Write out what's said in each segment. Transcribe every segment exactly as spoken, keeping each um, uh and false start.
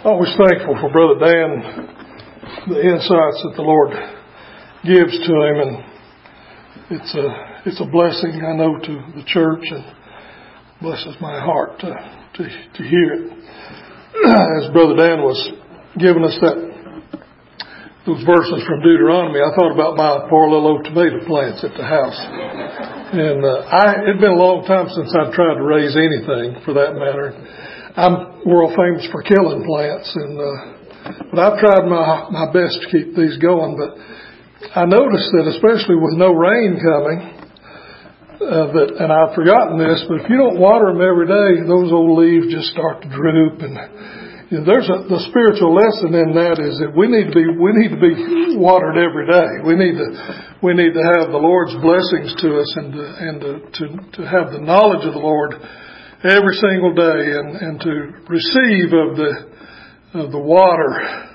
Always thankful for Brother Dan, the insights that the Lord gives to him, and it's a it's a blessing, I know, to the church, and blesses my heart to to, to hear it. As Brother Dan was giving us that those verses from Deuteronomy, I thought about my poor little old tomato plants at the house, and uh, I it'd been a long time since I've tried to raise anything, for that matter. I'm world famous for killing plants, and uh, but I've tried my my best to keep these going. But I noticed that, especially with no rain coming, uh, that and I've forgotten this, but if you don't water them every day, those old leaves just start to droop. And you know, there's a the spiritual lesson in that is that we need to be we need to be watered every day. We need to we need to have the Lord's blessings to us, and to, and to, to to have the knowledge of the Lord every single day, and, and to receive of the of the water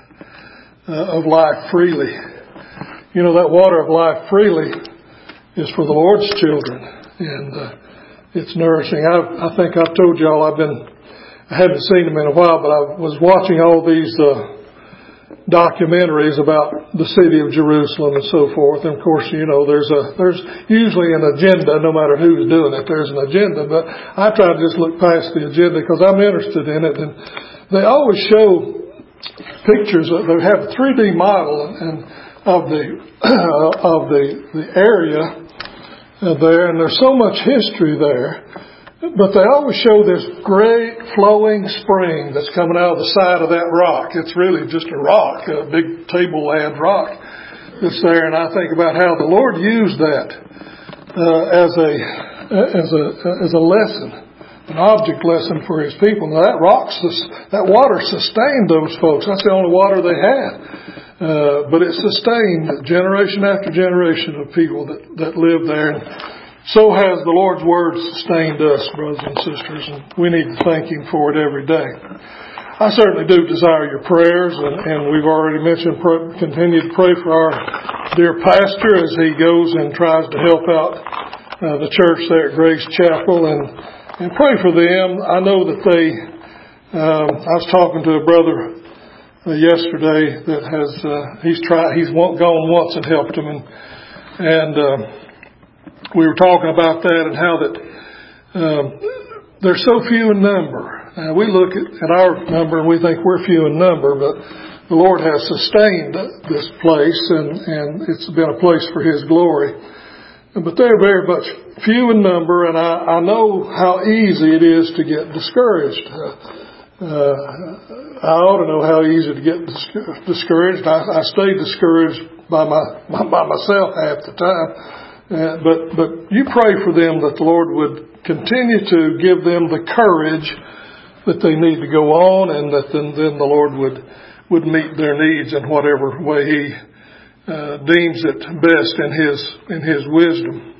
uh, of life freely. You know, that water of life freely is for the Lord's children, and uh, it's nourishing. I, I think I've told y'all I've been I haven't seen them in a while, but I was watching all these uh, documentaries about the city of Jerusalem and so forth. And of course, you know, there's a there's usually an agenda, no matter who's doing it. There's an agenda, but I try to just look past the agenda because I'm interested in it. And they always show pictures. Of, they have a three D model and of the of the the area there, and there's so much history there. But they always show this great flowing spring that's coming out of the side of that rock. It's really just a rock, a big tableland rock that's there. And I think about how the Lord used that uh, as a as a as a lesson, an object lesson for His people. Now that rock, that water sustained those folks. That's the only water they had, uh, but it sustained generation after generation of people that that lived there. And so has the Lord's Word sustained us, brothers and sisters, and we need to thank Him for it every day. I certainly do desire your prayers, and, and we've already mentioned pray, continue to pray for our dear pastor as he goes and tries to help out uh, the church there at Grace Chapel, and, and pray for them. I know that they, um, I was talking to a brother uh, yesterday that has, uh, he's tried, he's gone once and helped him, and, and uh, we were talking about that and how that um, they're so few in number. Uh, we look at, at our number and we think we're few in number, but the Lord has sustained this place, and, and it's been a place for His glory. But they're very much few in number, and I, I know how easy it is to get discouraged. Uh, uh, I ought to know how easy to get dis- discouraged. I, I stay discouraged by my by myself half the time. Uh, but but you pray for them that the Lord would continue to give them the courage that they need to go on, and that then, then the Lord would would meet their needs in whatever way He uh, deems it best in His in His wisdom.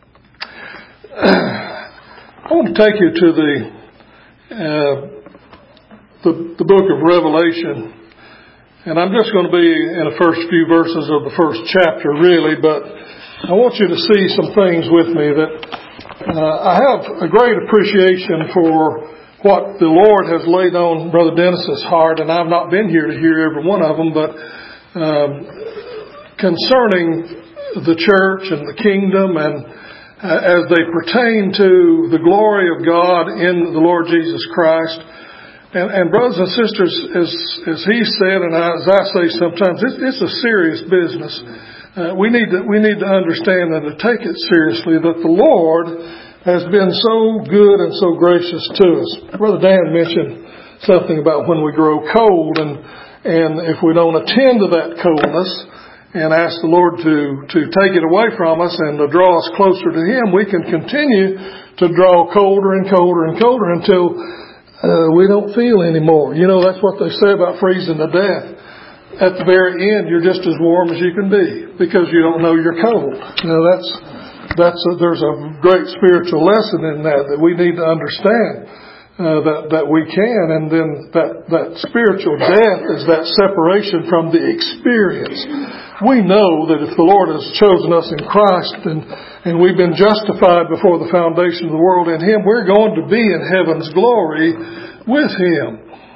I want to take you to the uh, the, the book of Revelation, and I'm just going to be in the first few verses of the first chapter, really, but I want you to see some things with me that uh, I have a great appreciation for what the Lord has laid on Brother Dennis's heart, and I've not been here to hear every one of them, but um, concerning the church and the kingdom, and uh, as they pertain to the glory of God in the Lord Jesus Christ. And, and brothers and sisters, as, as he said, and as I say sometimes, it's, it's a serious business. Uh, we need to we need to understand and to take it seriously that the Lord has been so good and so gracious to us. Brother Dan mentioned something about when we grow cold, and and if we don't attend to that coldness and ask the Lord to to take it away from us and to draw us closer to Him, we can continue to draw colder and colder and colder until uh, we don't feel anymore. You know, that's what they say about freezing to death. At the very end, you're just as warm as you can be because you don't know you're cold. You know, that's that's a, there's a great spiritual lesson in that that we need to understand uh, that that we can, and then that that spiritual death is that separation from the experience. We know that if the Lord has chosen us in Christ and and we've been justified before the foundation of the world in Him, we're going to be in heaven's glory with Him.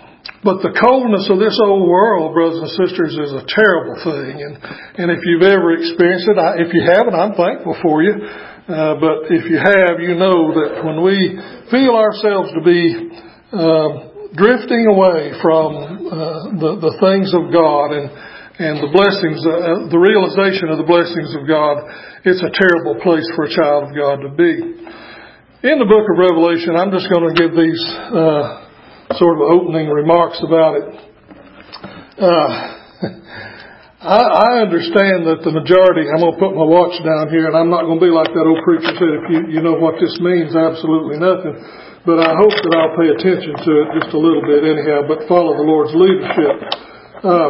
But the coldness of this old world, brothers and sisters, is a terrible thing. And, and if you've ever experienced it, I, if you haven't, I'm thankful for you. Uh, but if you have, you know that when we feel ourselves to be uh, drifting away from uh, the, the things of God and, and the blessings, uh, the realization of the blessings of God, it's a terrible place for a child of God to be. In the book of Revelation, I'm just going to give these uh, sort of opening remarks about it. Uh, I, I understand that the majority, I'm going to put my watch down here, and I'm not going to be like that old preacher said, if you, you know what this means, absolutely nothing. But I hope that I'll pay attention to it just a little bit anyhow, but follow the Lord's leadership. Um,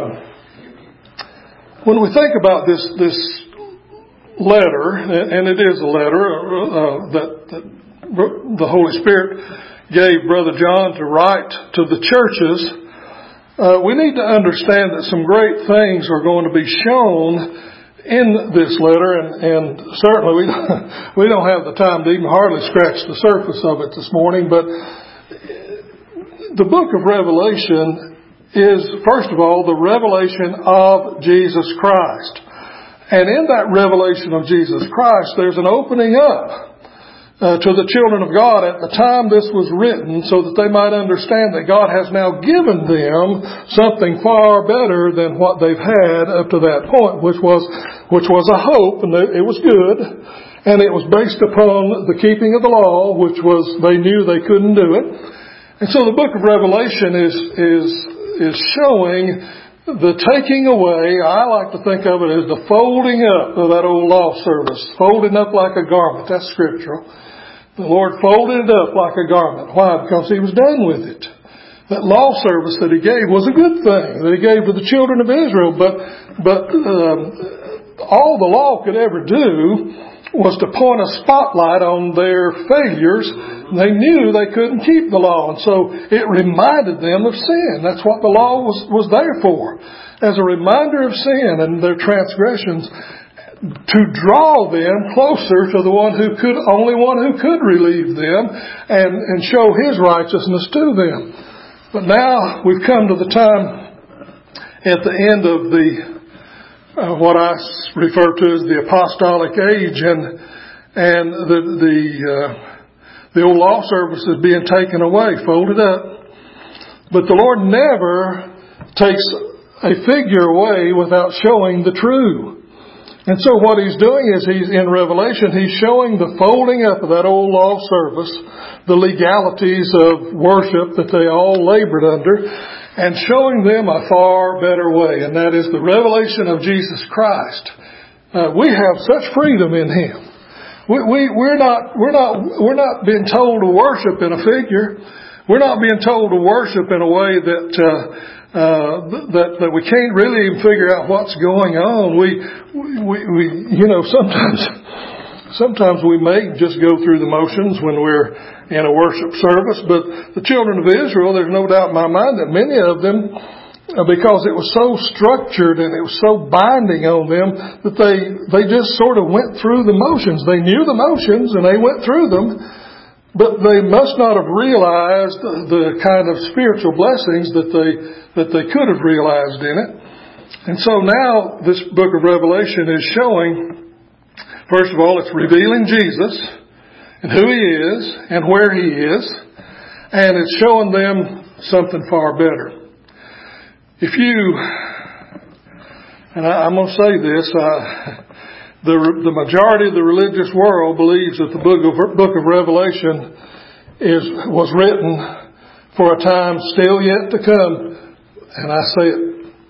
when we think about this, this letter, and it is a letter uh, that, that the Holy Spirit gave Brother John to write to the churches, uh, we need to understand that some great things are going to be shown in this letter, and, and certainly we don't, we don't have the time to even hardly scratch the surface of it this morning, but the book of Revelation is, first of all, the revelation of Jesus Christ. And in that revelation of Jesus Christ, there's an opening up Uh, to the children of God at the time this was written, so that they might understand that God has now given them something far better than what they've had up to that point, which was which was a hope, and it was good, and it was based upon the keeping of the law, which was they knew they couldn't do it. And so the book of Revelation is is is showing the taking away. I like to think of it as the folding up of that old law service, folding up like a garment. That's scriptural. The Lord folded it up like a garment. Why? Because He was done with it. That law service that He gave was a good thing that He gave to the children of Israel. But but um, all the law could ever do was to point a spotlight on their failures. They knew they couldn't keep the law, and so it reminded them of sin. That's what the law was was there for, as a reminder of sin and their transgressions, to draw them closer to the one who could, only one who could relieve them and, and show His righteousness to them. But now we've come to the time at the end of the, uh, what I refer to as the apostolic age, and, and the, the, uh, the old law service is being taken away, folded up. But the Lord never takes a figure away without showing the true. And so what He's doing is He's, in Revelation, He's showing the folding up of that old law service, the legalities of worship that they all labored under, and showing them a far better way, and that is the revelation of Jesus Christ. Uh, we have such freedom in Him. We, we, we're not, we're not, we're not being told to worship in a figure. We're not being told to worship in a way that, uh, uh, that, that we can't really even figure out what's going on. We, we, we, you know, sometimes, sometimes we may just go through the motions when we're in a worship service, but the children of Israel, there's no doubt in my mind that many of them, because it was so structured and it was so binding on them, that they, they just sort of went through the motions. They knew the motions and they went through them, but they must not have realized the, the kind of spiritual blessings that they, that they could have realized in it. And so now this book of Revelation is showing, first of all, it's revealing Jesus and who He is and where He is, and it's showing them something far better. If you, and I, I'm going to say this, uh, the the majority of the religious world believes that the book of book of Revelation is was written for a time still yet to come, and I say it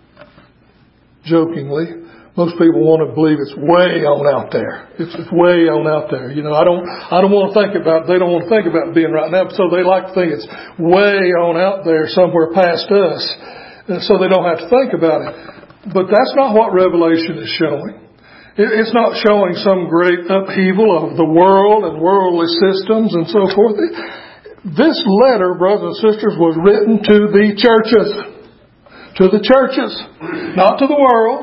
jokingly. Most people want to believe it's way on out there. It's, it's way on out there. You know, I don't I don't want to think about. They don't want to think about being right now, so they like to think it's way on out there somewhere past us. So they don't have to think about it. But that's not what Revelation is showing. It's not showing some great upheaval of the world and worldly systems and so forth. This letter, brothers and sisters, was written to the churches. To the churches. Not to the world.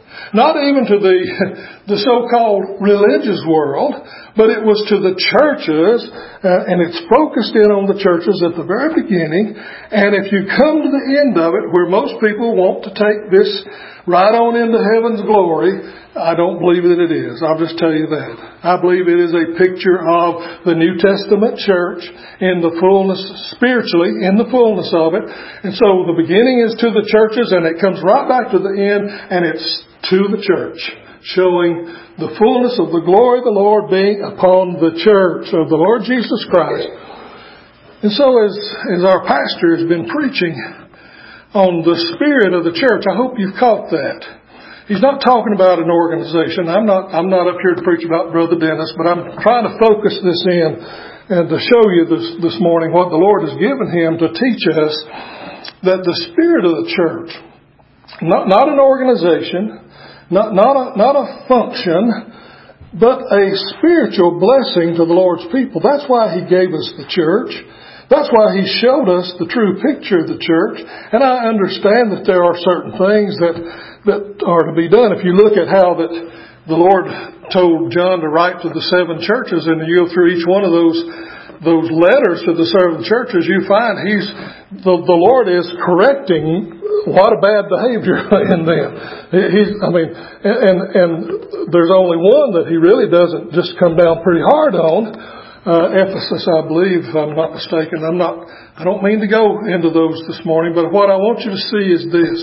Not even to the, the so-called religious world, but it was to the churches, uh, and it's focused in on the churches at the very beginning. And if you come to the end of it, where most people want to take this right on into heaven's glory, I don't believe that it is. I'll just tell you that. I believe it is a picture of the New Testament church in the fullness, spiritually, in the fullness of it. And so the beginning is to the churches, and it comes right back to the end, and it's to the church, showing the fullness of the glory of the Lord being upon the church of the Lord Jesus Christ. And so as, as our pastor has been preaching on the spirit of the church, I hope you've caught that. He's not talking about an organization. I'm not, I'm not up here to preach about Brother Dennis, but I'm trying to focus this in and to show you this, this morning what the Lord has given him to teach us, that the spirit of the church, not, not an organization, Not, not a, not a function, but a spiritual blessing to the Lord's people. That's why He gave us the church. That's why He showed us the true picture of the church. And I understand that there are certain things that, that are to be done. If you look at how that the Lord told John to write to the seven churches, and you go through each one of those those letters to the seven churches, you find He's the, the Lord is correcting a lot of bad behavior in them. He's, I mean, and and there's only one that He really doesn't just come down pretty hard on. Uh, Ephesus, I believe, if I'm not mistaken. I'm not. I don't mean to go into those this morning, but what I want you to see is this: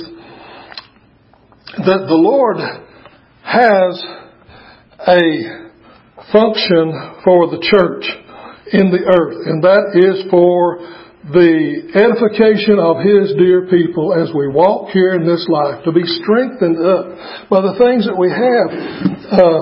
that the Lord has a function for the church in the earth, and that is for the edification of His dear people as we walk here in this life, to be strengthened up by the things that we have. Uh,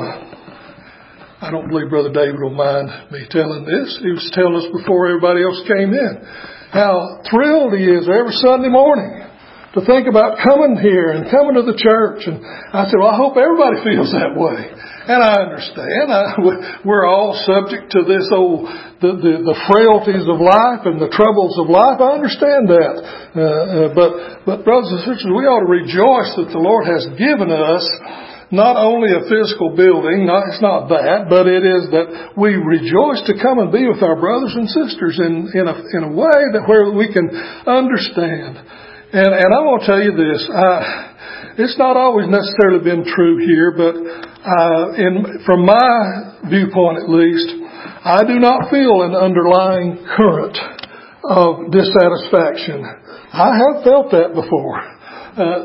I don't believe Brother David will mind me telling this. He was telling us before everybody else came in how thrilled he is every Sunday morning to think about coming here and coming to the church. And I said, well, I hope everybody feels that way. And I understand. I, we're all subject to this old, the, the, the frailties of life and the troubles of life. I understand that. Uh, uh, but, but brothers and sisters, we ought to rejoice that the Lord has given us not only a physical building, not, it's not that, but it is that we rejoice to come and be with our brothers and sisters in, in a, in a way that where we can understand. And, and I want to tell you this, I, it's not always necessarily been true here, but uh, in, from my viewpoint at least, I do not feel an underlying current of dissatisfaction. I have felt that before, uh,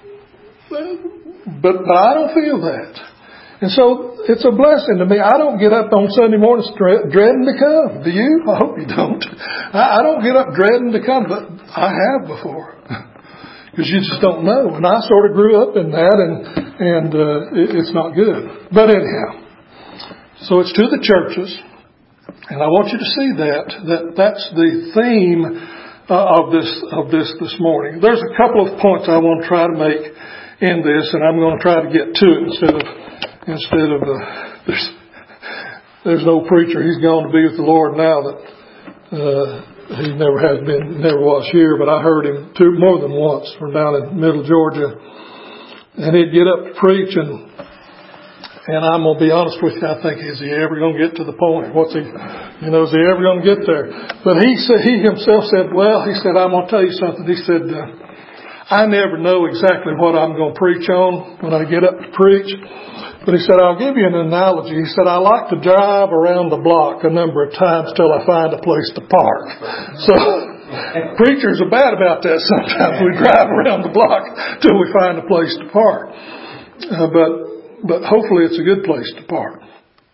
but, but I don't feel that. And so it's a blessing to me. I don't get up on Sunday mornings dreading to come. Do you? I hope you don't. I, I don't get up dreading to come, but I have before. Because you just don't know. And I sort of grew up in that, and and uh, it, it's not good. But anyhow, so it's to the churches, and I want you to see that that that's the theme uh, of this of this this morning. There's a couple of points I want to try to make in this, and I'm going to try to get to it instead of instead of uh, there's there's no preacher. He's gone to be with the Lord now. That. Uh, He never has been, never was here, but I heard him two, more than once from down in Middle Georgia. And he'd get up to preach, and and I'm going to be honest with you, I think, is he ever going to get to the point? What's he, you know, is he ever going to get there? But he said, he himself said, well, he said, I'm going to tell you something. He said, uh, I never know exactly what I'm going to preach on when I get up to preach. But he said, I'll give you an analogy. He said, I like to drive around the block a number of times till I find a place to park. So preachers are bad about that sometimes. We drive around the block till we find a place to park. Uh, but, but hopefully it's a good place to park.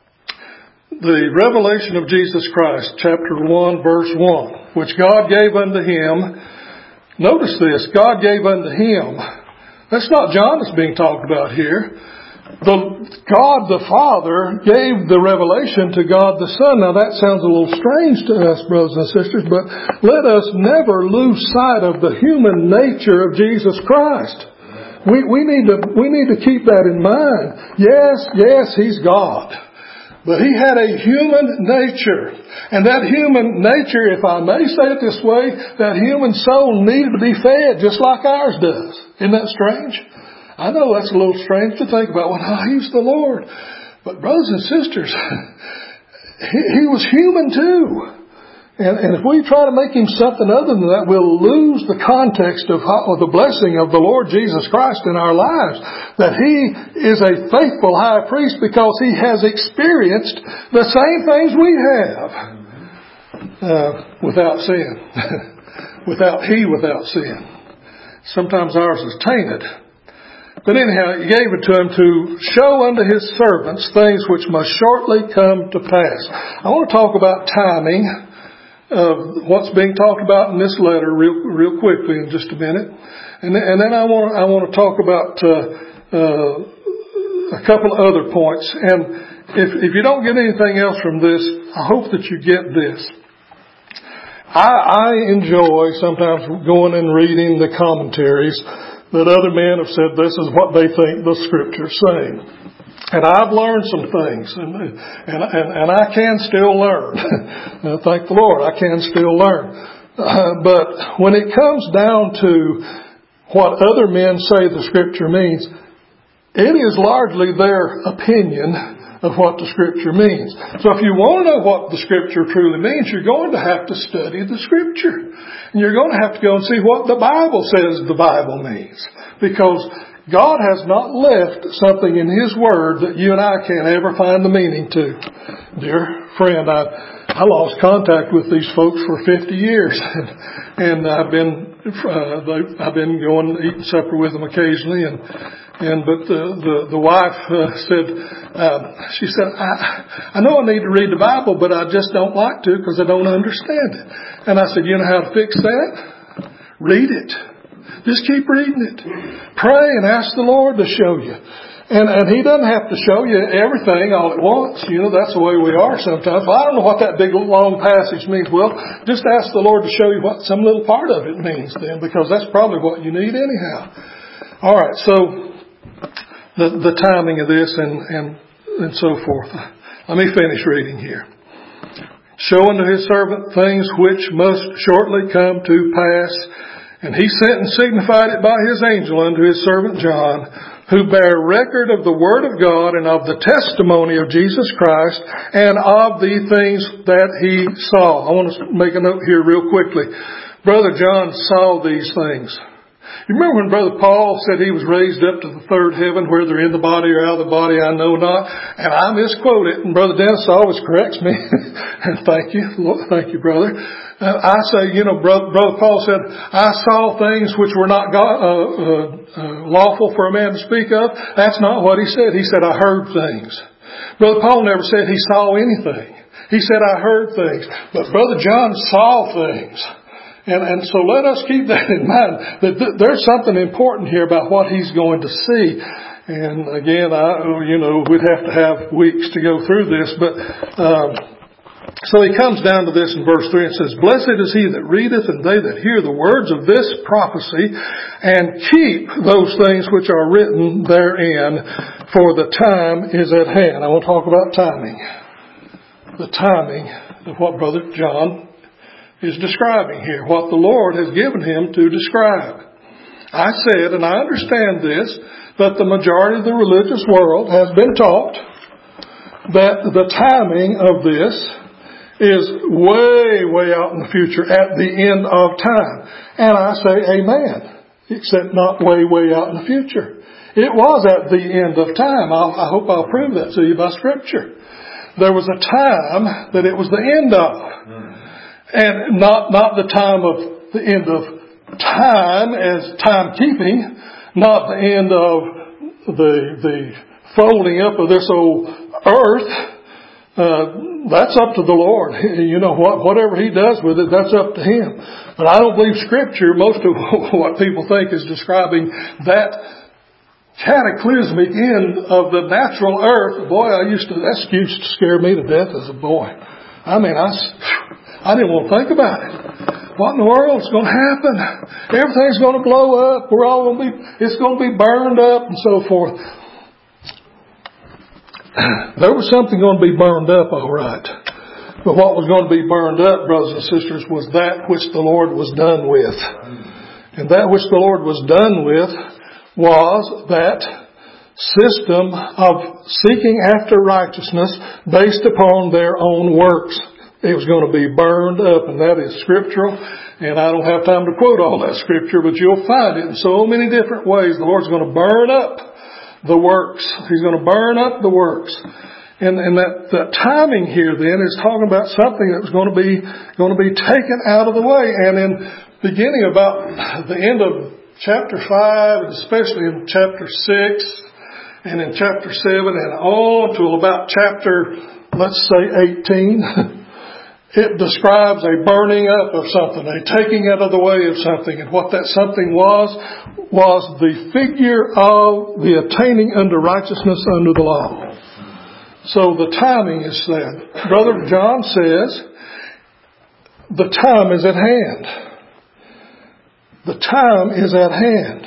The revelation of Jesus Christ, chapter one, verse one, which God gave unto Him. Notice this, God gave unto Him. That's not John that's being talked about here. The God the Father gave the revelation to God the Son. Now that sounds a little strange to us, brothers and sisters, but let us never lose sight of the human nature of Jesus Christ. We, we need to, we need to keep that in mind. Yes, yes, He's God. But He had a human nature. And that human nature, if I may say it this way, that human soul needed to be fed just like ours does. Isn't that strange? I know that's a little strange to think about. Well, no, He's the Lord. But brothers and sisters, He, he was human too. And, and if we try to make Him something other than that, we'll lose the context of, how, of the blessing of the Lord Jesus Christ in our lives. That He is a faithful high priest because He has experienced the same things we have uh, without sin. without He without sin. Sometimes ours is tainted. But anyhow, He gave it to Him to show unto His servants things which must shortly come to pass. I want to talk about timing of what's being talked about in this letter real, real quickly in just a minute. And, and then I want, I want to talk about uh, uh, a couple of other points. And if, if you don't get anything else from this, I hope that you get this. I, I enjoy sometimes going and reading the commentaries that other men have said this is what they think the Scripture's saying. And I've learned some things, and and and, and I can still learn. Thank the Lord, I can still learn. Uh, but when it comes down to what other men say the Scripture means, it is largely their opinion of what the Scripture means. So if you want to know what the Scripture truly means, you're going to have to study the Scripture. And you're going to have to go and see what the Bible says the Bible means. Because God has not left something in His Word that you and I can't ever find the meaning to. Dear friend, I, I lost contact with these folks for fifty years. And, and I've been, uh, they, I've been going eating supper with them occasionally. And, and but the, the, the wife uh, said, uh, she said, I, I know I need to read the Bible, but I just don't like to because I don't understand it. And I said, you know how to fix that? Read it. Just keep reading it. Pray and ask the Lord to show you. And, and He doesn't have to show you everything all at once. You know, that's the way we are sometimes. Well, I don't know what that big long passage means. Well, just ask the Lord to show you what some little part of it means then, because that's probably what you need anyhow. All right, so the, the timing of this and, and, and so forth. Let me finish reading here. Show unto His servant things which must shortly come to pass. And He sent and signified it by His angel unto His servant John, who bare record of the Word of God and of the testimony of Jesus Christ and of the things that he saw. I want to make a note here real quickly. Brother John saw these things. You remember when Brother Paul said he was raised up to the third heaven, whether in the body or out of the body, I know not. And I misquote it, and Brother Dennis always corrects me. And thank you. Thank you, brother. Uh, I say, you know, Brother, Brother Paul said, I saw things which were not God, uh, uh, uh, lawful for a man to speak of. That's not what he said. He said, I heard things. Brother Paul never said he saw anything. He said, I heard things. But Brother John saw things. And, and so let us keep that in mind, that th- there's something important here about what he's going to see. And again, I, you know, we'd have to have weeks to go through this, but, um, so he comes down to this in verse three and says, Blessed is he that readeth and they that hear the words of this prophecy and keep those things which are written therein, for the time is at hand. I want to talk about timing. The timing of what Brother John is describing here, what the Lord has given him to describe. I said, and I understand this, that the majority of the religious world has been taught that the timing of this is way, way out in the future, at the end of time. And I say, amen, except not way, way out in the future. It was at the end of time. I'll, I hope I'll prove that to you by Scripture. There was a time that it was the end of. And not, not the time of the end of time as timekeeping, not the end of the, the folding up of this old earth. Uh, that's up to the Lord. You know what, whatever He does with it, that's up to Him. But I don't believe Scripture, most of what people think is describing that cataclysmic end of the natural earth. Boy, I used to, that used to scare me to death as a boy. I mean, I, I didn't want to think about it. What in the world is going to happen? Everything's going to blow up. We're all going to be, it's going to be burned up and so forth. There was something going to be burned up, all right. But what was going to be burned up, brothers and sisters, was that which the Lord was done with. And that which the Lord was done with was that system of seeking after righteousness based upon their own works. It was going to be burned up, and that is scriptural. And I don't have time to quote all that scripture, but you'll find it in so many different ways. The Lord's going to burn up the works. He's going to burn up the works. And, and that, that timing here then is talking about something that was going to be, going to be taken out of the way. And in beginning about the end of chapter five, and especially in chapter six, and in chapter seven, and on to about chapter, let's say eighteen, it describes a burning up of something, a taking out of the way of something. And what that something was, was the figure of the attaining unto righteousness under the law. So the timing is said. Brother John says, the time is at hand. The time is at hand.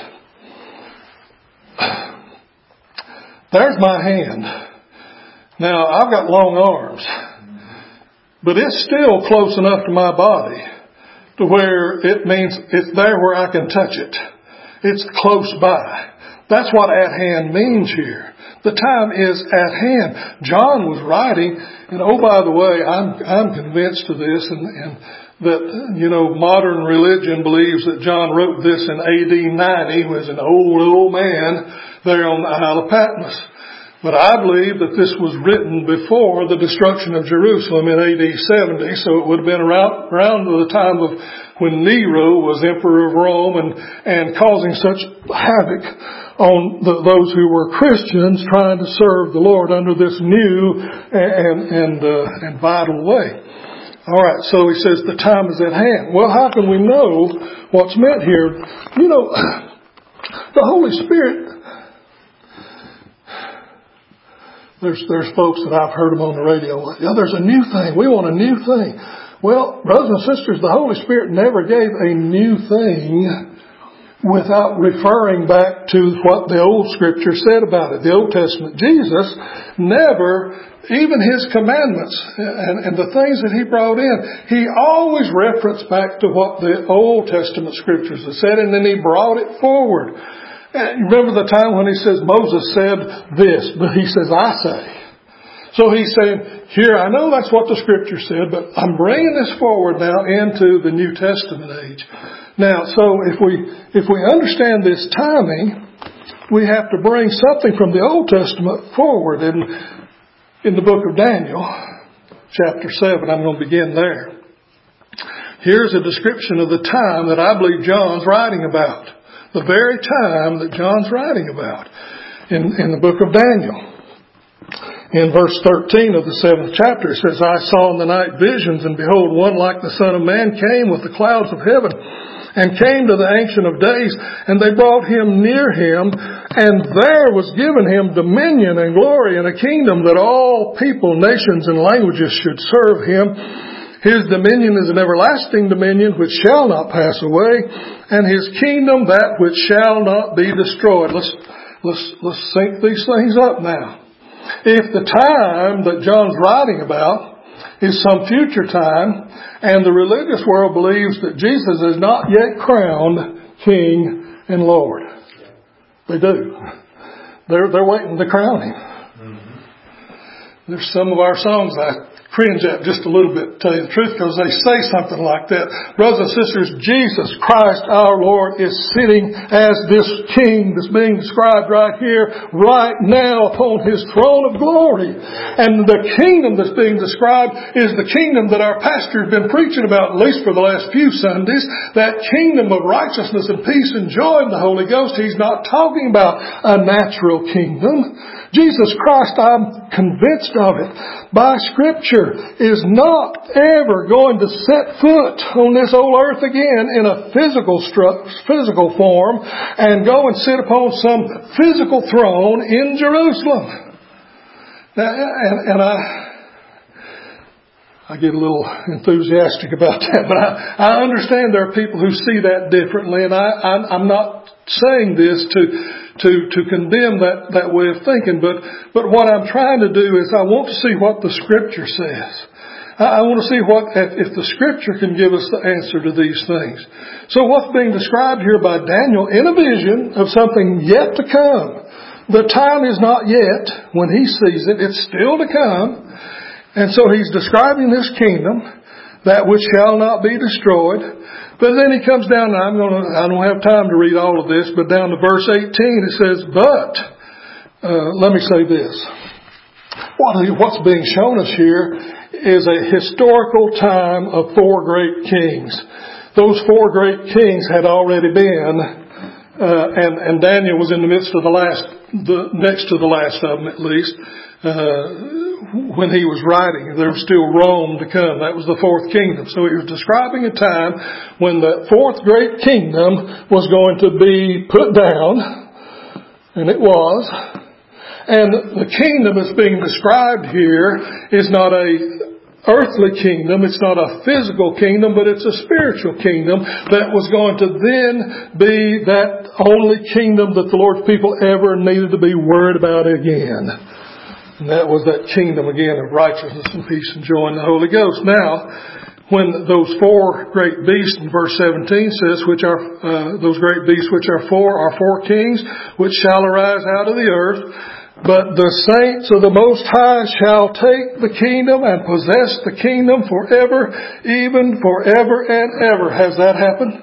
There's my hand. Now, I've got long arms, but it's still close enough to my body to where it means it's there where I can touch it. It's close by. That's what at hand means here. The time is at hand. John was writing, and oh, by the way, I'm I'm convinced of this, and, and that, you know, modern religion believes that John wrote this in A D ninety, was an old, old man there on the Isle of Patmos. But I believe that this was written before the destruction of Jerusalem in A D seventy, so it would have been around, around the time of when Nero was emperor of Rome and, and causing such havoc on the, those who were Christians trying to serve the Lord under this new and, and, uh, and vital way. All right, so he says the time is at hand. Well, how can we know what's meant here? You know, the Holy Spirit, there's there's folks that I've heard them on the radio. Yeah, there's a new thing. We want a new thing. Well, brothers and sisters, the Holy Spirit never gave a new thing without referring back to what the old Scripture said about it. The Old Testament, Jesus never, even His commandments and, and the things that He brought in, He always referenced back to what the Old Testament Scriptures had said, and then He brought it forward. And remember the time when He says, Moses said this, but He says, I say. So He's saying, here, I know that's what the Scripture said, but I'm bringing this forward now into the New Testament age. Now, so if we if we understand this timing, we have to bring something from the Old Testament forward. In, in the book of Daniel, chapter seven, I'm going to begin there. Here's a description of the time that I believe John's writing about. The very time that John's writing about in, in the book of Daniel. In verse thirteen of the seventh chapter, it says, I saw in the night visions, and behold, one like the Son of Man came with the clouds of heaven, and came to the Ancient of Days, and they brought Him near Him, and there was given Him dominion and glory and a kingdom that all people, nations, and languages should serve Him. His dominion is an everlasting dominion which shall not pass away, and His kingdom that which shall not be destroyed. Let's, let's, let's sync these things up now. If the time that John's writing about is some future time, and the religious world believes that Jesus is not yet crowned King and Lord. They do. They're, they're waiting to crown Him. Mm-hmm. There's some of our songs I cringe at just a little bit, to tell you the truth, because they say something like that. Brothers and sisters, Jesus Christ our Lord is sitting as this King that's being described right here, right now upon His throne of glory. And the kingdom that's being described is the kingdom that our pastor has been preaching about, at least for the last few Sundays, that kingdom of righteousness and peace and joy in the Holy Ghost. He's not talking about a natural kingdom. Jesus Christ, I'm convinced of it, by Scripture, is not ever going to set foot on this old earth again in a physical stru- physical form and go and sit upon some physical throne in Jerusalem. Now, and, and I, I get a little enthusiastic about that, but I, I understand there are people who see that differently, and I, I'm, I'm not saying this to to to condemn that, that way of thinking, but but what I'm trying to do is I want to see what the Scripture says. I want to see what, if the Scripture can give us the answer to these things. So what's being described here by Daniel in a vision of something yet to come. The time is not yet when he sees it. It's still to come. And so he's describing this kingdom, that which shall not be destroyed. But then he comes down, and I'm going to, I don't have time to read all of this, but down to verse eighteen it says, but, uh, let me say this. What, what's being shown us here is a historical time of four great kings. Those four great kings had already been, uh, and, and Daniel was in the midst of the last, the next to the last of them at least, uh, when he was writing. There was still Rome to come. That was the fourth kingdom. So he was describing a time when the fourth great kingdom was going to be put down, and it was. And the kingdom that's being described here is not a earthly kingdom. It's not a physical kingdom, but it's a spiritual kingdom that was going to then be that only kingdom that the Lord's people ever needed to be worried about again. And that was that kingdom again of righteousness and peace and joy in the Holy Ghost. Now, when those four great beasts in verse seventeen says, which are, uh, those great beasts which are four are four kings, which shall arise out of the earth. But the saints of the Most High shall take the kingdom and possess the kingdom forever, even forever and ever. Has that happened?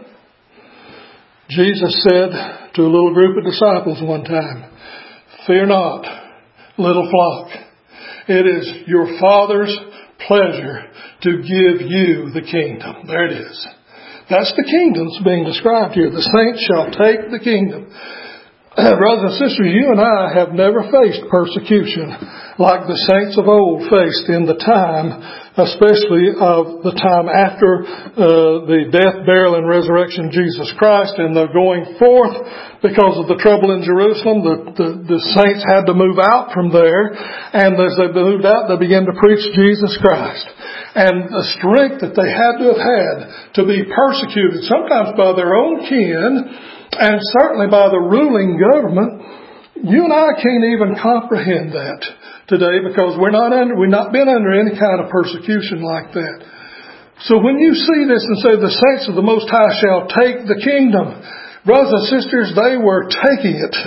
Jesus said to a little group of disciples one time, fear not, little flock. It is your Father's pleasure to give you the kingdom. There it is. That's the kingdom that's being described here. The saints shall take the kingdom. Brothers and sisters, you and I have never faced persecution like the saints of old faced in the time, especially of the time after uh, the death, burial, and resurrection of Jesus Christ, and the going forth because of the trouble in Jerusalem. The, the, the saints had to move out from there, and as they moved out, they began to preach Jesus Christ. And the strength that they had to have had to be persecuted, sometimes by their own kin, and certainly by the ruling government, you and I can't even comprehend that today because we're not under, we've not been under any kind of persecution like that. So when you see this and say the saints of the Most High shall take the kingdom, brothers and sisters, they were taking it.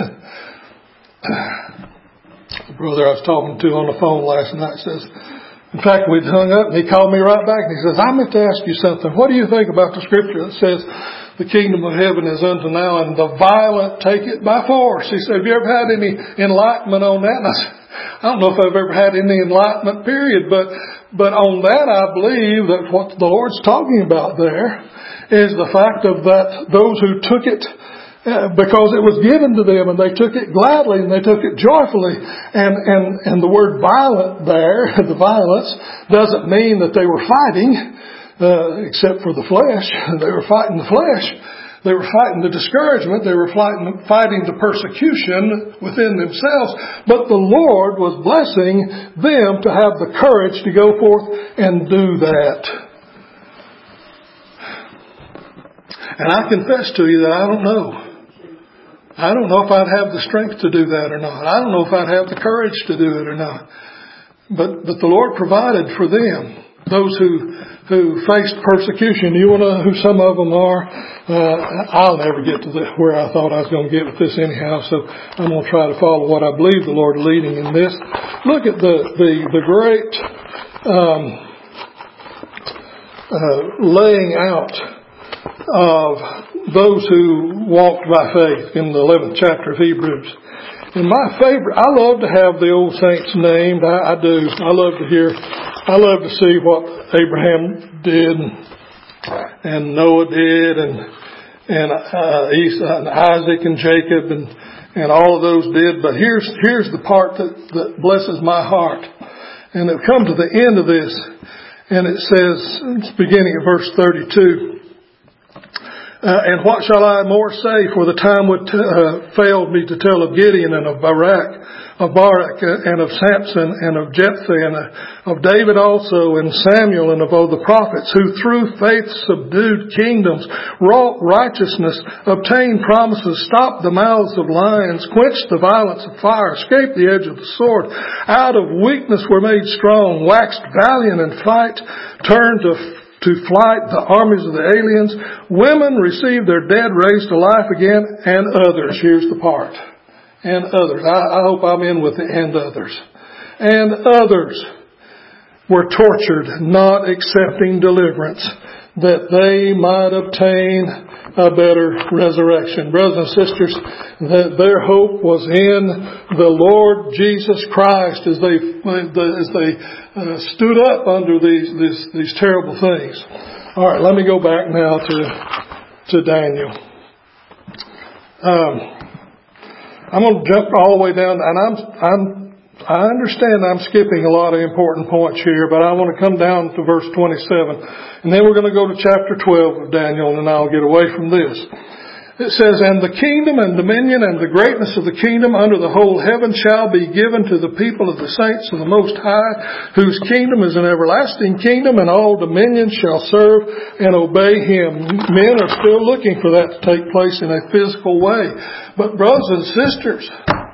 The brother I was talking to on the phone last night says, in fact, we'd hung up and he called me right back and he says, I meant to ask you something. What do you think about the scripture that says, the kingdom of heaven is unto now, and the violent take it by force? He said, have you ever had any enlightenment on that? And I said, I don't know if I've ever had any enlightenment, period. But, but on that, I believe that what the Lord's talking about there is the fact of that those who took it uh, because it was given to them, and they took it gladly, and they took it joyfully. And, and, and the word violent there, the violence, doesn't mean that they were fighting. Uh, except for the flesh. They were fighting the flesh. They were fighting the discouragement. They were fighting, fighting the persecution within themselves. But the Lord was blessing them to have the courage to go forth and do that. And I confess to you that I don't know. I don't know if I'd have the strength to do that or not. I don't know if I'd have the courage to do it or not. But, but the Lord provided for them. Those who who faced persecution. You want to know who some of them are? Uh, I'll never get to the, where I thought I was going to get with this anyhow, so I'm going to try to follow what I believe the Lord leading in this. Look at the the, the great um, uh, laying out of those who walked by faith in the eleventh chapter of Hebrews. And my favorite, I love to have the old saints named. I, I do. I love to hear, I love to see what Abraham did and, and Noah did and, and, uh, Esau and Isaac and Jacob and, and all of those did. But here's, here's the part that, that blesses my heart. And it comes to the end of this, and it says, it's beginning at verse thirty-two. Uh, and what shall I more say? For the time would t- uh, failed me to tell of Gideon and of Barak, of Barak uh, and of Samson and of Jephthah and uh, of David also and Samuel and of all the prophets who through faith subdued kingdoms, wrought righteousness, obtained promises, stopped the mouths of lions, quenched the violence of fire, escaped the edge of the sword, out of weakness were made strong, waxed valiant in fight, turned to to flight the armies of the aliens. Women received their dead raised to life again, and others. Here's the part. And others. I, I hope I'm in with the and others. And others were tortured, not accepting deliverance, that they might obtain a better resurrection. Brothers and sisters, that their hope was in the Lord Jesus Christ as they as they uh, stood up under these, these these terrible things. All right, let me go back now to to Daniel. Um, I'm going to jump all the way down, and I'm I'm I understand I'm skipping a lot of important points here, but I want to come down to verse twenty-seven. And then we're going to go to chapter twelve of Daniel, and I'll get away from this. It says, and the kingdom and dominion and the greatness of the kingdom under the whole heaven shall be given to the people of the saints of the Most High, whose kingdom is an everlasting kingdom, and all dominions shall serve and obey Him. Men are still looking for that to take place in a physical way. But brothers and sisters,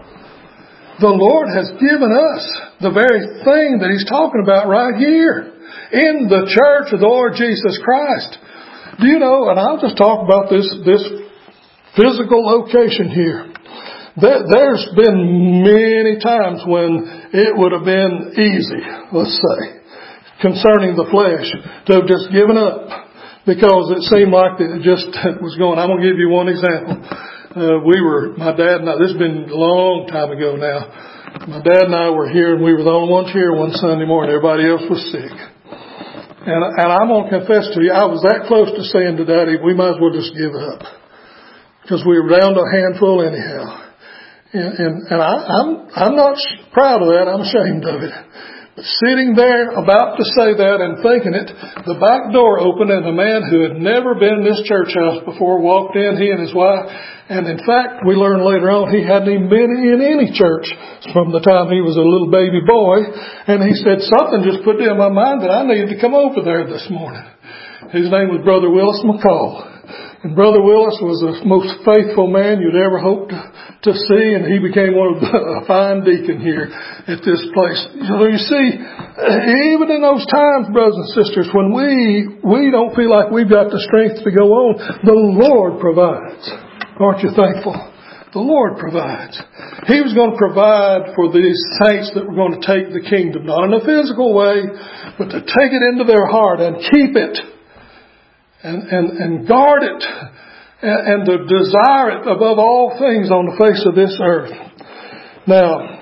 the Lord has given us the very thing that He's talking about right here in the church of the Lord Jesus Christ. Do you know, and I'll just talk about this, this physical location here. There's been many times when it would have been easy, let's say, concerning the flesh, to have just given up because it seemed like it just was going. I'm going to give you one example. Uh, we were, my dad and I, this has been a long time ago now. My dad and I were here, and we were the only ones here one Sunday morning. Everybody else was sick. And, and I'm going to confess to you, I was that close to saying to Daddy, we might as well just give up. Because we were down to a handful anyhow. And, and, and I, I'm, I'm not proud of that. I'm ashamed of it. But sitting there about to say that and thinking it, the back door opened and a man who had never been in this church house before walked in, he and his wife. And in fact, we learned later on he hadn't even been in any church from the time he was a little baby boy. And he said, something just put in my mind that I needed to come over there this morning. His name was Brother Willis McCall. And Brother Willis was the most faithful man you'd ever hope to, to see, and he became one of the, a fine deacon here at this place. So you see, even in those times, brothers and sisters, when we we don't feel like we've got the strength to go on, the Lord provides. Aren't you thankful? The Lord provides. He was going to provide for these saints that were going to take the kingdom, not in a physical way, but to take it into their heart and keep it. And, and, and guard it and, and to desire it above all things on the face of this earth. Now,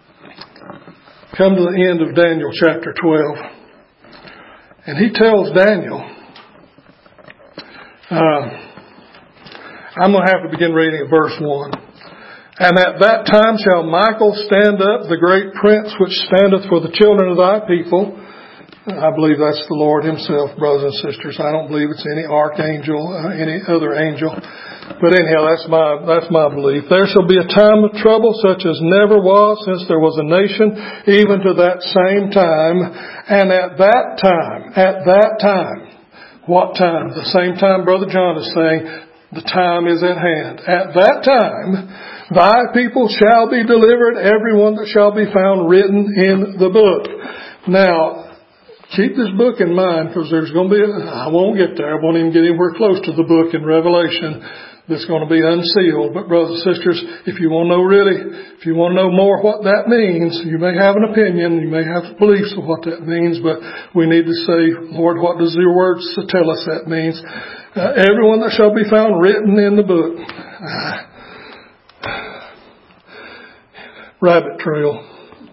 come to the end of Daniel chapter twelve. And he tells Daniel, uh, I'm going to have to begin reading at verse one. And at that time shall Michael stand up, the great prince which standeth for the children of thy people. I believe that's the Lord Himself, brothers and sisters. I don't believe it's any archangel, uh, any other angel. But anyhow, that's my, that's my belief. There shall be a time of trouble such as never was since there was a nation, even to that same time. And at that time, at that time, what time? The same time Brother John is saying, the time is at hand. At that time, thy people shall be delivered, everyone that shall be found written in the book. Now, keep this book in mind, because there's going to be, a, I won't get there, I won't even get anywhere close to the book in Revelation that's going to be unsealed. But brothers and sisters, if you want to know really, if you want to know more what that means, you may have an opinion, you may have beliefs of what that means, but we need to say, Lord, what does your word tell us that means? Uh, everyone that shall be found written in the book. Uh, rabbit trail.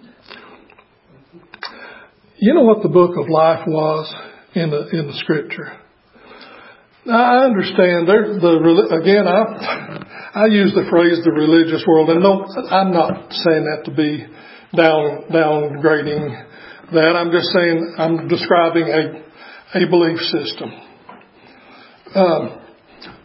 You know what the book of life was in the in the Scripture? Now, I understand. There, the again, I I use the phrase the religious world, and no, I'm not saying that to be down downgrading that. I'm just saying I'm describing a a belief system. Um,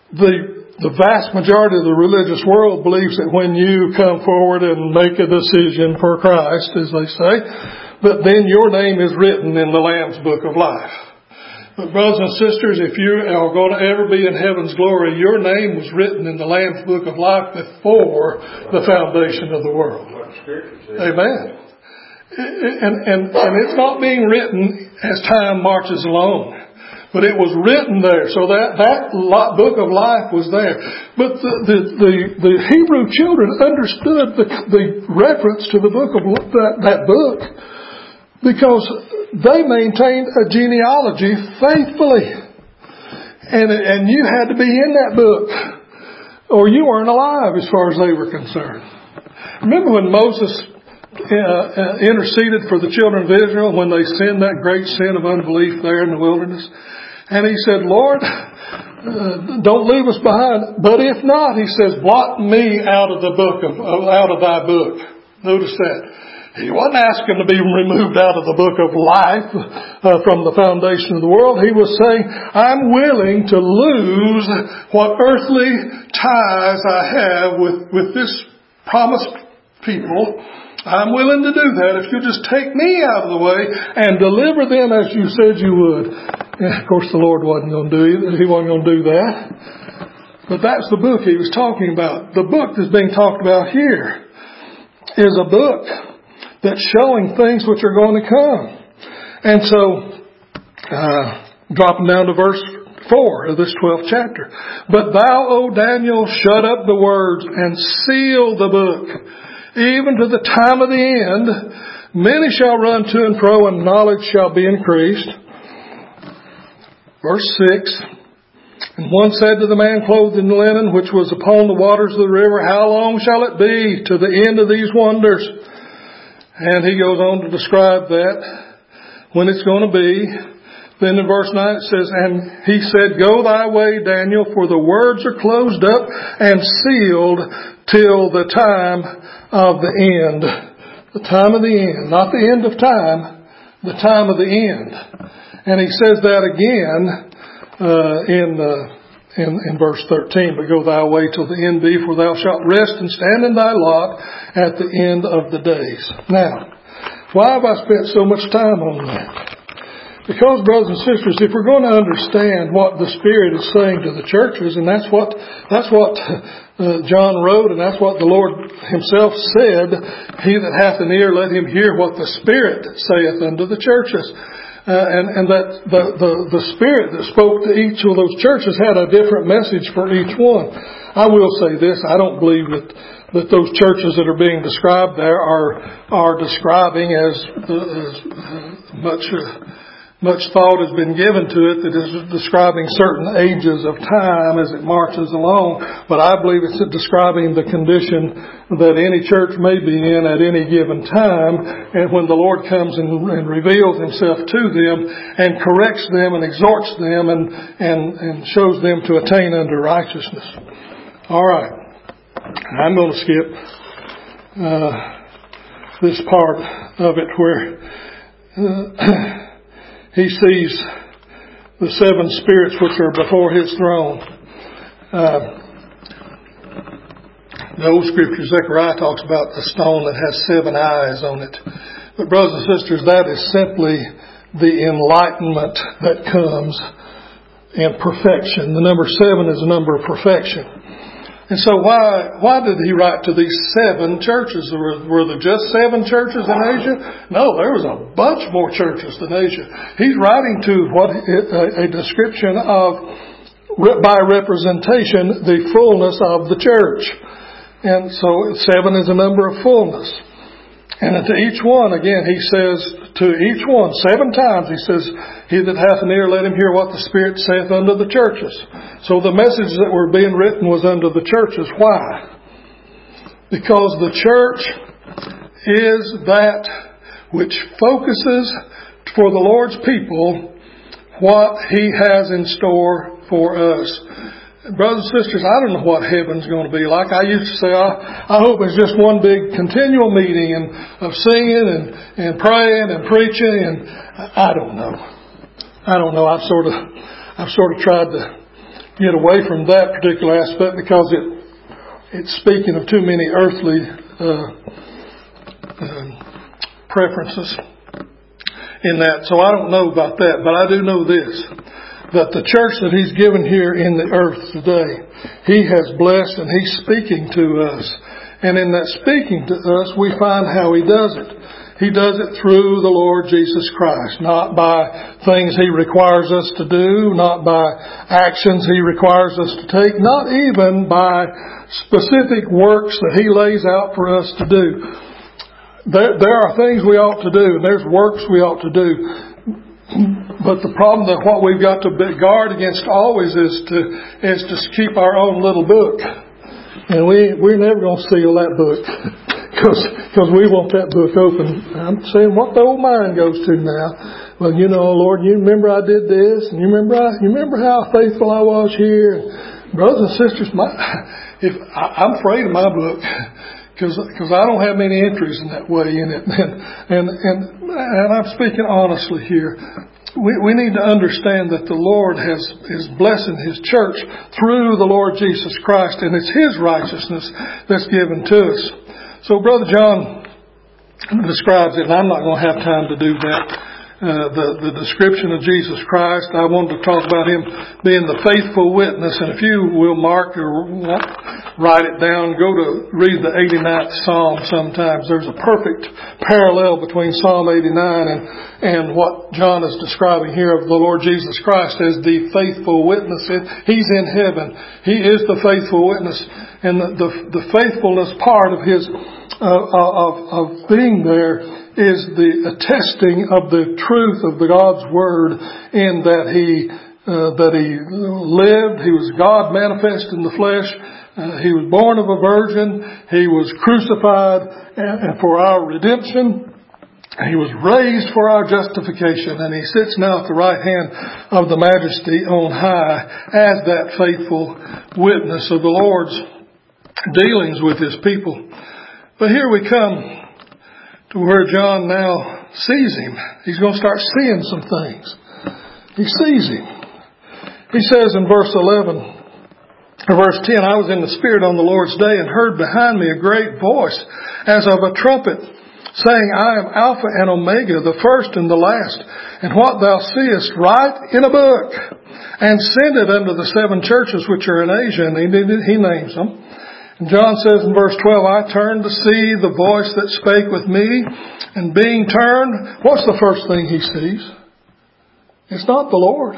the the vast majority of the religious world believes that when you come forward and make a decision for Christ, as they say, that then your name is written in the Lamb's Book of Life. But brothers and sisters, if you are going to ever be in heaven's glory, your name was written in the Lamb's Book of Life before the foundation of the world. Amen. And, and, and it's not being written as time marches along. But it was written there, so that, that book of life was there. But the, the, the, the Hebrew children understood the, the reference to the book of that, that book because they maintained a genealogy faithfully. And, and you had to be in that book or you weren't alive as far as they were concerned. Remember when Moses uh, uh, interceded for the children of Israel when they sinned that great sin of unbelief there in the wilderness? And he said, Lord, uh, don't leave us behind. But if not, he says, blot me out of the book of, uh, out of thy book. Notice that. He wasn't asking to be removed out of the book of life uh, from the foundation of the world. He was saying, I'm willing to lose what earthly ties I have with, with this promised people. I'm willing to do that if you just take me out of the way and deliver them as you said you would. And of course, the Lord wasn't going to do it. He wasn't going to do that. But that's the book he was talking about. The book that's being talked about here is a book that's showing things which are going to come. And so, uh, dropping down to verse four of this twelfth chapter. But thou, O Daniel, shut up the words and seal the book. Even to the time of the end, many shall run to and fro, and knowledge shall be increased. Verse six. And one said to the man clothed in linen, which was upon the waters of the river, how long shall it be to the end of these wonders? And he goes on to describe that, when it's going to be. Then in verse nine it says, and he said, go thy way, Daniel, for the words are closed up and sealed till the time of the end. The time of the end. Not the end of time, the time of the end. And he says that again uh, in, uh, in in verse thirteen. But go thy way till the end be, for thou shalt rest and stand in thy lot at the end of the days. Now, why have I spent so much time on that? Because, brothers and sisters, if we're going to understand what the Spirit is saying to the churches, and that's what that's what uh, John wrote, and that's what the Lord Himself said, he that hath an ear, let him hear what the Spirit saith unto the churches. Uh, and, and that the, the, the Spirit that spoke to each of those churches had a different message for each one. I will say this, I don't believe that that those churches that are being described there are are describing as, uh, as uh, much... Uh, Much thought has been given to it that is describing certain ages of time as it marches along. But I believe it's describing the condition that any church may be in at any given time. And when the Lord comes and, and reveals Himself to them and corrects them and exhorts them and, and, and shows them to attain unto righteousness. All right. I'm going to skip uh, this part of it where... Uh, He sees the seven spirits which are before His throne. Uh, the old scripture, Zechariah, talks about a stone that has seven eyes on it. But brothers and sisters, that is simply the enlightenment that comes in perfection. The number seven is a number of perfection. And so why why did he write to these seven churches? Were, were there just seven churches in Asia? No, there was a bunch more churches than Asia. He's writing to what a, a description of, by representation, the fullness of the church. And so seven is a number of fullness. And to each one, again, he says, to each one, seven times, he says, he that hath an ear, let him hear what the Spirit saith unto the churches. So the message that were being written was unto the churches. Why? Because the church is that which focuses for the Lord's people what He has in store for us. Brothers and sisters, I don't know what heaven's going to be like. I used to say, I, I hope it's just one big continual meeting and of singing and, and praying and preaching, and I don't know. I don't know. I've sort of, I've sort of tried to get away from that particular aspect because it it's speaking of too many earthly uh, uh, preferences in that. So I don't know about that, but I do know this, that the church that He's given here in the earth today, He has blessed and He's speaking to us. And in that speaking to us, we find how He does it. He does it through the Lord Jesus Christ, not by things He requires us to do, not by actions He requires us to take, not even by specific works that He lays out for us to do. There, there are things we ought to do, and there's works we ought to do. But the problem that what we've got to guard against always is to is to keep our own little book. And we, we're never going to seal that book. Because we want that book open. I'm saying what the old mind goes to now. Well, you know, Lord, you remember I did this, and you remember I, you remember how faithful I was here. And brothers and sisters, my, if I, I'm afraid of my book because because I don't have many entries in that way in it, and and and, and I'm speaking honestly here. We, we need to understand that the Lord has is blessing His church through the Lord Jesus Christ, and it's His righteousness that's given to us. So Brother John describes it, and I'm not going to have time to do that. Uh, the, the description of Jesus Christ, I wanted to talk about Him being the faithful witness. And if you will mark or write it down, go to read the eighty-ninth Psalm sometimes. There's a perfect parallel between Psalm eighty-nine and, and what John is describing here of the Lord Jesus Christ as the faithful witness. He's in heaven. He is the faithful witness. And the, the, the faithfulness part of His uh, of, of being there is the attesting of the truth of the God's Word in that He uh, that He lived. He was God manifest in the flesh. Uh, he was born of a virgin. He was crucified and, and for our redemption. He was raised for our justification, and He sits now at the right hand of the Majesty on high as that faithful witness of the Lord's dealings with His people. But here we come to where John now sees Him. He's going to start seeing some things. He sees Him. He says in verse eleven, or verse ten, I was in the Spirit on the Lord's day and heard behind me a great voice as of a trumpet, saying, I am Alpha and Omega, the first and the last. And what thou seest, write in a book, and send it unto the seven churches which are in Asia. And he, he names them. And John says in verse twelve, I turned to see the voice that spake with me, and being turned, what's the first thing he sees? It's not the Lord.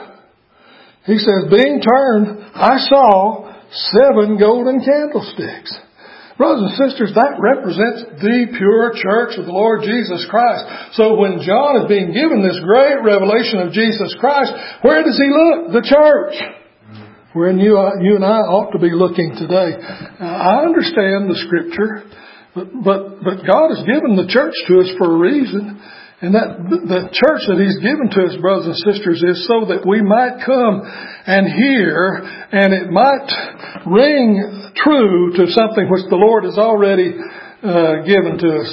He says, being turned, I saw seven golden candlesticks. Brothers and sisters, that represents the pure church of the Lord Jesus Christ. So when John is being given this great revelation of Jesus Christ, where does he look? The church. Where you, you and I ought to be looking today. Now, I understand the Scripture, but, but but God has given the church to us for a reason. And that the church that He's given to us, brothers and sisters, is so that we might come and hear, and it might ring true to something which the Lord has already uh, given to us.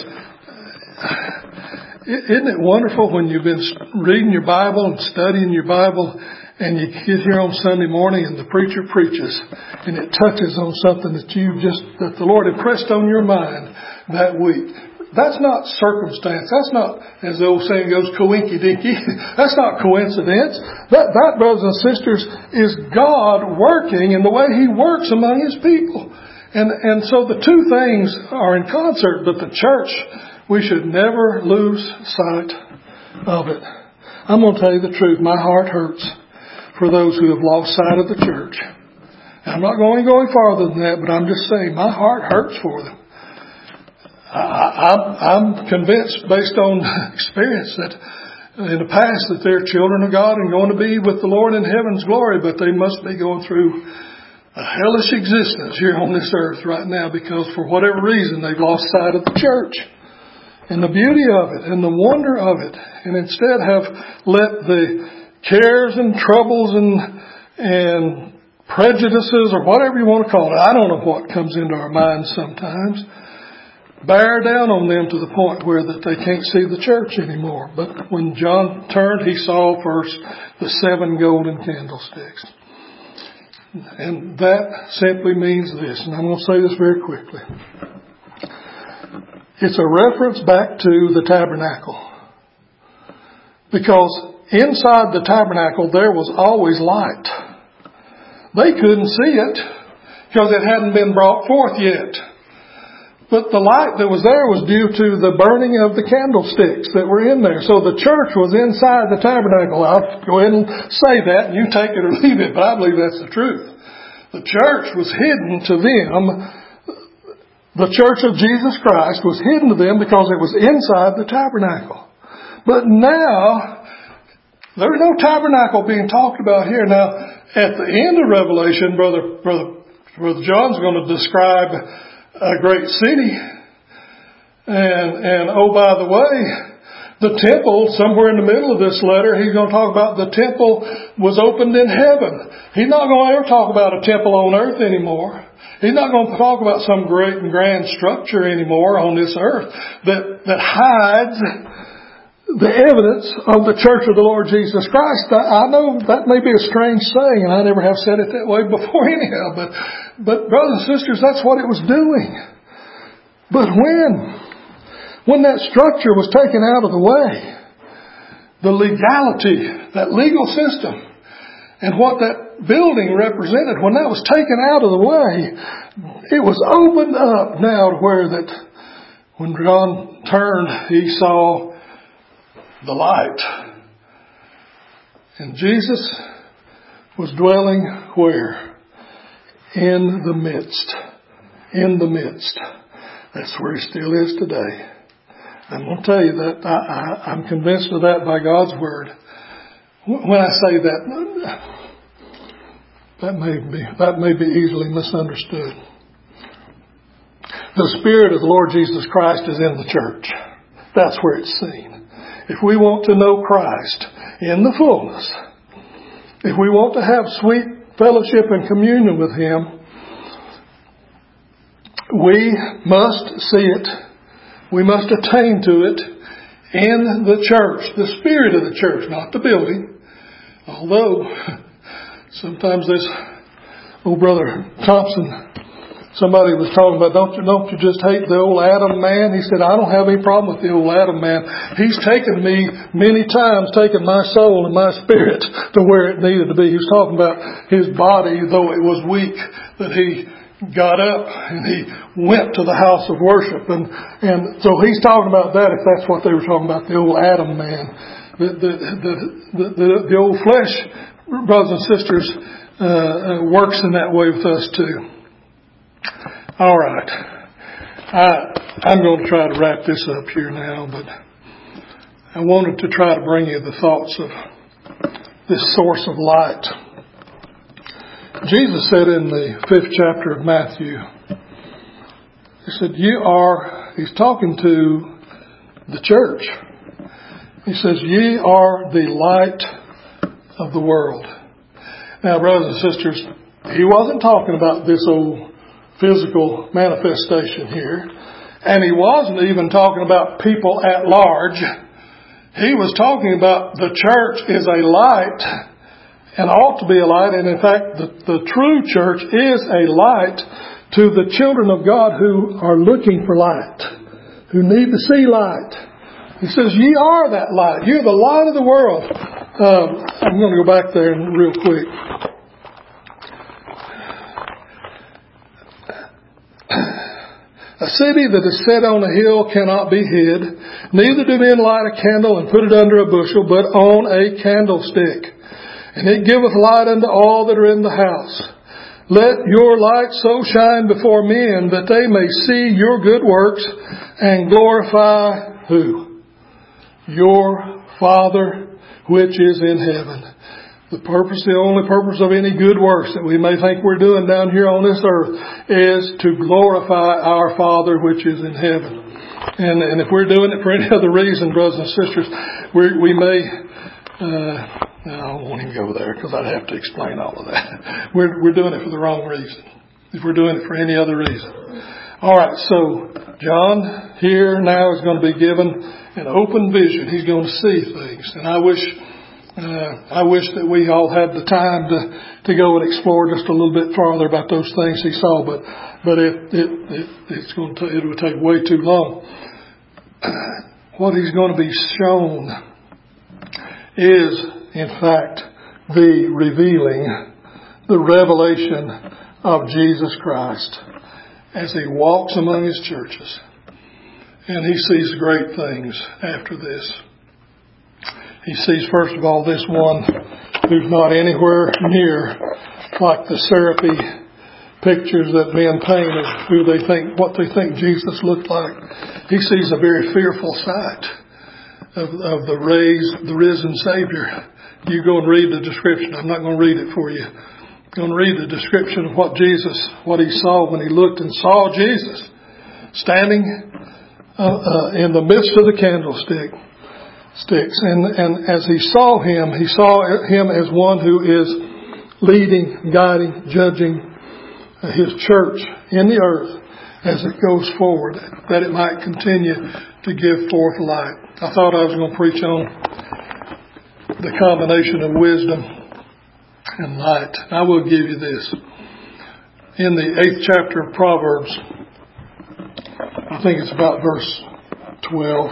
Isn't it wonderful when you've been reading your Bible and studying your Bible, and you get here on Sunday morning and the preacher preaches and it touches on something that you just, that the Lord impressed on your mind that week. That's not circumstance. That's not, as the old saying goes, coinky-dinky. That's not coincidence. That, that, brothers and sisters, is God working in the way He works among His people. And, and so the two things are in concert, but the church, we should never lose sight of it. I'm going to tell you the truth. My heart hurts for those who have lost sight of the church. I'm not going going farther than that, but I'm just saying my heart hurts for them. I, I'm, I'm convinced, based on experience, that in the past that they're children of God and going to be with the Lord in heaven's glory, but they must be going through a hellish existence here on this earth right now because for whatever reason they've lost sight of the church and the beauty of it and the wonder of it, and instead have let the cares and troubles and and prejudices or whatever you want to call it. I don't know what comes into our minds sometimes. Bear down on them to the point where that they can't see the church anymore. But when John turned, he saw first the seven golden candlesticks. And that simply means this, and I'm going to say this very quickly. It's a reference back to the tabernacle. Because inside the tabernacle there was always light. They couldn't see it because it hadn't been brought forth yet. But the light that was there was due to the burning of the candlesticks that were in there. So the church was inside the tabernacle. I'll go ahead and say that, and you take it or leave it, but I believe that's the truth. The church was hidden to them. The church of Jesus Christ was hidden to them because it was inside the tabernacle. But now, there's no tabernacle being talked about here. Now, at the end of Revelation, Brother, Brother, Brother John's going to describe a great city. And, and oh, by the way, the temple, somewhere in the middle of this letter, he's going to talk about the temple was opened in heaven. He's not going to ever talk about a temple on earth anymore. He's not going to talk about some great and grand structure anymore on this earth that, that hides the evidence of the church of the Lord Jesus Christ. I know that may be a strange saying, and I never have said it that way before anyhow, but, but brothers and sisters, that's what it was doing. But when, when that structure was taken out of the way, the legality, that legal system, and what that building represented, when that was taken out of the way, it was opened up now to where that when John turned, he saw the light. And Jesus was dwelling where? In the midst. In the midst. That's where he still is today. I'm going to tell you that I, I, I'm convinced of that by God's Word. When I say that, that may be, that may be easily misunderstood. The Spirit of the Lord Jesus Christ is in the church. That's where it's seen. If we want to know Christ in the fullness, if we want to have sweet fellowship and communion with Him, we must see it. We must attain to it in the church, the spirit of the church, not the building. Although sometimes this old Brother Thompson, somebody was talking about, don't you, don't you just hate the old Adam man? He said, I don't have any problem with the old Adam man. He's taken me many times, taken my soul and my spirit to where it needed to be. He was talking about his body, though it was weak, that he got up and he went to the house of worship. And, and so he's talking about that, if that's what they were talking about, the old Adam man. The, the, the, the, the, the old flesh, brothers and sisters, uh, works in that way with us too. All right. I, I'm going to try to wrap this up here now, but I wanted to try to bring you the thoughts of this source of light. Jesus said in the fifth chapter of Matthew, He said, you are, He's talking to the church. He says, ye are the light of the world. Now, brothers and sisters, He wasn't talking about this old physical manifestation here. And He wasn't even talking about people at large. He was talking about the church is a light and ought to be a light. And in fact, the, the true church is a light to the children of God who are looking for light, who need to see light. He says, ye are that light. You're the light of the world. Um, I'm going to go back there real quick. A city that is set on a hill cannot be hid. Neither do men light a candle and put it under a bushel, but on a candlestick. And it giveth light unto all that are in the house. Let your light so shine before men that they may see your good works and glorify who? Your Father which is in heaven. The purpose, the only purpose of any good works that we may think we're doing down here on this earth is to glorify our Father which is in heaven. And, and if we're doing it for any other reason, brothers and sisters, we we may, uh, I don't want to go there because I'd have to explain all of that. We're, we're doing it for the wrong reason. If we're doing it for any other reason. All right, so John here now is going to be given an open vision. He's going to see things. And I wish Uh, I wish that we all had the time to, to go and explore just a little bit farther about those things he saw, but but it it, it it's going to it would take way too long. What he's going to be shown is, in fact, the revealing, the revelation of Jesus Christ as he walks among his churches, and he sees great things after this. He sees, first of all, this one who's not anywhere near like the syrupy pictures that men paint of who they think, what they think Jesus looked like. He sees a very fearful sight of, of the raised, the risen Savior. You go and read the description. I'm not going to read it for you. I'm going to read the description of what Jesus, what he saw when he looked and saw Jesus standing uh, uh, in the midst of the candlestick. Sticks. And, and as he saw him, he saw him as one who is leading, guiding, judging his church in the earth as it goes forward, that it might continue to give forth light. I thought I was going to preach on the combination of wisdom and light. I will give you this. In the eighth chapter of Proverbs, I think it's about verse twelve,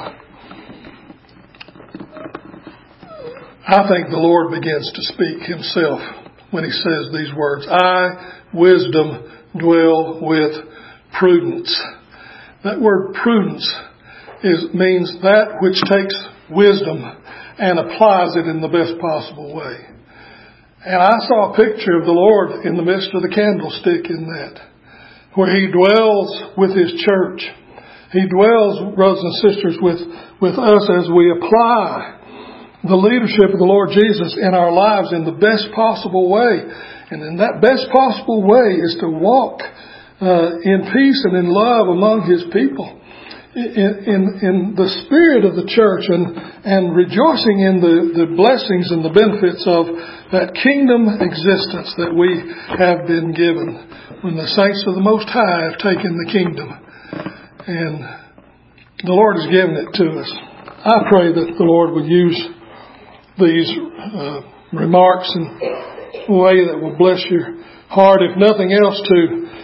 I think the Lord begins to speak himself when he says these words. I, wisdom, dwell with prudence. That word prudence is, means that which takes wisdom and applies it in the best possible way. And I saw a picture of the Lord in the midst of the candlestick in that, where he dwells with his church. He dwells, brothers and sisters, with, with us as we apply the leadership of the Lord Jesus in our lives in the best possible way. And in that best possible way is to walk uh, in peace and in love among his people. In, in, in the spirit of the church and, and rejoicing in the, the blessings and the benefits of that kingdom existence that we have been given when the saints of the Most High have taken the kingdom. And the Lord has given it to us. I pray that the Lord would use these uh, remarks in a way that will bless your heart, if nothing else, to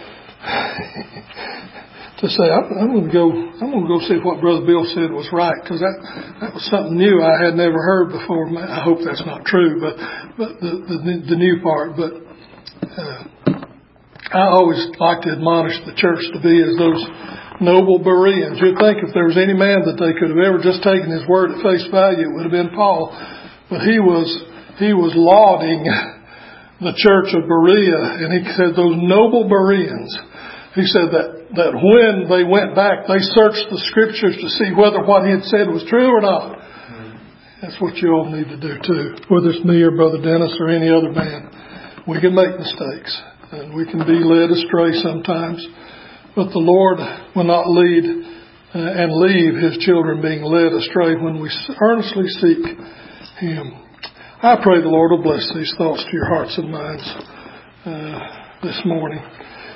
to say, I'm, I'm going to go. I'm going to go see if what Brother Bill said was right, because that that was something new I had never heard before. I hope that's not true, but but the the, the new part. But uh, I always like to admonish the church to be as those noble Bereans. You'd think if there was any man that they could have ever just taken his word at face value, it would have been Paul. But he was he was lauding the church of Berea, and he said those noble Bereans. He said that, that when they went back, they searched the scriptures to see whether what he had said was true or not. Mm-hmm. That's what you all need to do too. Whether it's me or Brother Dennis or any other man, we can make mistakes and we can be led astray sometimes. But the Lord will not lead uh, and leave his children being led astray when we earnestly seek him. I pray the Lord will bless these thoughts to your hearts and minds uh, this morning.